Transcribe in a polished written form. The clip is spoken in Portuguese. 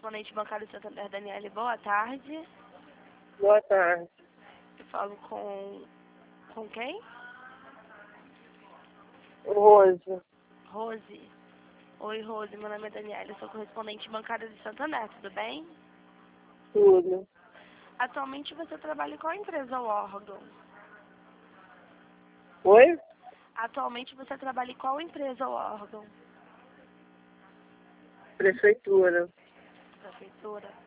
correspondente bancário Santander, Daniele. Boa tarde. Boa tarde. Eu falo com quem? Rose. Rose. Oi, Rose. Meu nome é Daniele. Eu sou correspondente bancária de Santander. Tudo bem? Tudo. Atualmente você trabalha em qual empresa ou órgão? Oi? Atualmente você trabalha em qual empresa ou órgão? Prefeitura. Prefeitura.